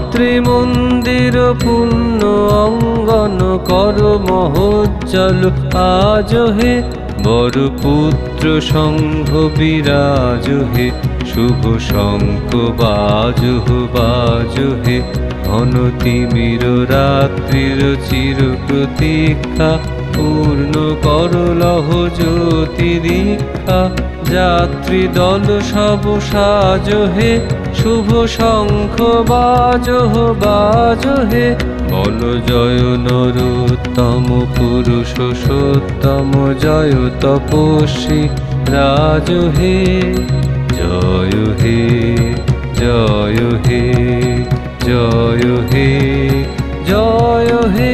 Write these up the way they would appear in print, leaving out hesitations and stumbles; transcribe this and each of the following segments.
মাতৃমন্দির পুণ্য অঙ্গন কর মহোজ্জ্বল আজ হে, বর পুত্র সংঘ বিরাজ হে, শুভ শঙ্খ বাজ হে। ঘন তিমির রাত্রির চির প্রতীক্ষা পূর্ণ কর লহ জ্যোতিরিক্ষা। যাত্রী দল সব সাজ হে, শুভ শঙ্খ বাজ হে। বল জয় নরোত্তম পুরুষোত্তম, জয় তপস্বী রাজ হে। জয় হে, জয় হে, জয় হে, জয় হে।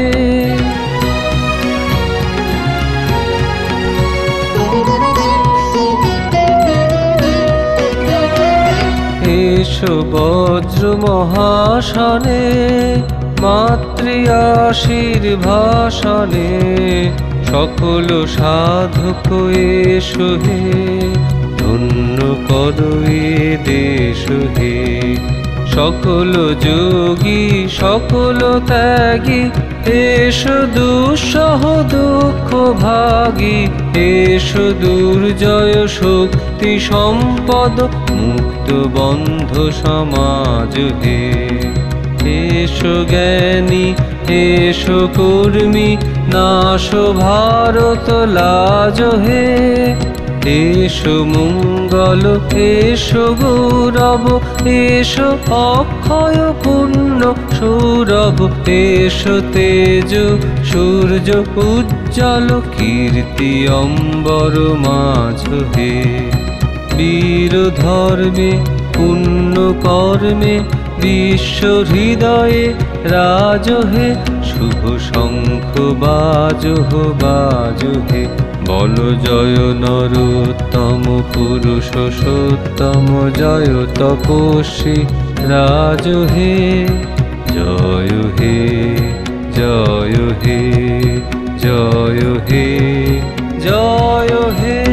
এসো বজ্র মহাসনে, মাতৃ আশীর্ভাষণে, সকল সাধক এসো হে, ধন্য করো এ দেশ হে। সকল যোগী সকল ত্যাগী, এসো দুঃসহ দুঃখ ভাগী, এসো দুর্জয় শক্তি সম্পদ, মুক্ত বন্ধ সমাজ হে। এসো জ্ঞানী এসো কর্মী, নাশ ভারত লাজ হে। এসো মঙ্গল এসো গৌরব, এসো অক্ষয় পুণ্য সৌরভ। এসো তেজ সূর্য উজ্জ্বল, কীর্তি অম্বর মাঝ হে। বীর ধর্মে পুণ্য কর্মে, বিশ্ব হৃদয়ে রাজ হে। শুভ শঙ্খ বাজ হে, বল জয় নরোত্তম পুরুষোত্তম, জয় তপস্বী রাজ হে। জয় হে, জয় হে, জয় হে, জয় হে।